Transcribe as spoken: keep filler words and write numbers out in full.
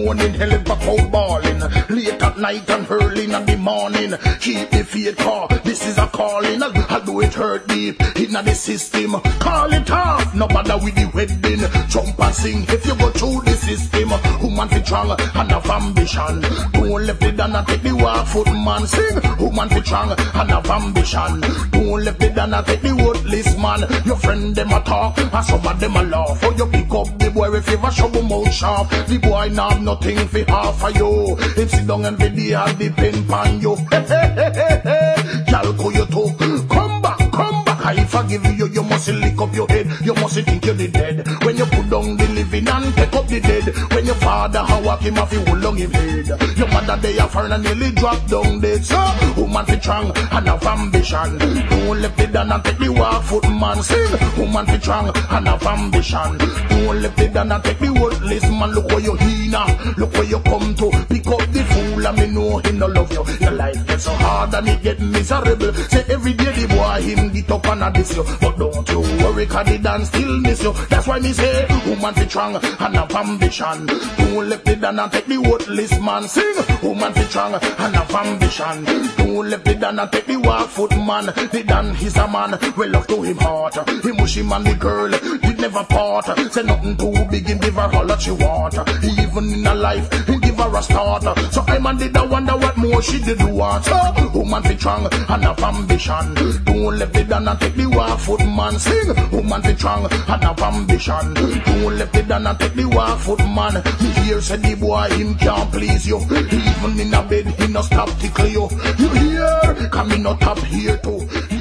morning, hell it back out balling. Late at night and early in the morning. Keep the faith call, this is a calling. I'll do it hurt deep in the system. Call it off, no bother with the wedding. Jump and sing if you go through the system. Woman fi strong and have ambition. Don't left it down and take the walk foot man. Sing, woman fi strong and have ambition. Don't left it down and take the worthless man. Your friend them a talk and some of them a laugh. Or you pick up the boy if you ever show him out sharp. The boy now have nothing for half of you. If sit down and video the pen pan you. Hey, hey, hey, hey, hey. Calco you too. Come back, come back. I forgive you, you must lick up your head. You must think you're the dead. When you put down the living and take up the dead. When your father how walk him off, you will long him head. Your mother they are foreign and nearly drop down dead. So, woman fi strong and have ambition. Don't left it down and take the walk foot man. Sing, woman fi strong and have ambition. Don't left it down and take the worthless man. Look where you here now, look where you come to. Pick up the fool and me know him no love you. Your life gets so hard and it get miserable. Say every day the boy him get up and a diss you. But don't you worry cause the dance still miss you. That's why me say, woman fi strong and have ambition. Don't left it down and take the worthless man. Sing, woman fi strong and have ambition. Don't left it down and take the walk foot man. The Dan he's a man, well love to him heart. He mush him and the girl, did never part. Say nothing too big, him give her all that she want. Even in her life, he give her a start. So I man did I wonder what more she did want. So, woman fi strong and have ambition. Don't left it down and take the walk foot man. Sing, woman fi strong and have ambition. Don't left it down and take the walk foot man. Me hear say the boy him can't please you. Even in a bed he no stop tickle you. You hear? Come in no top here too.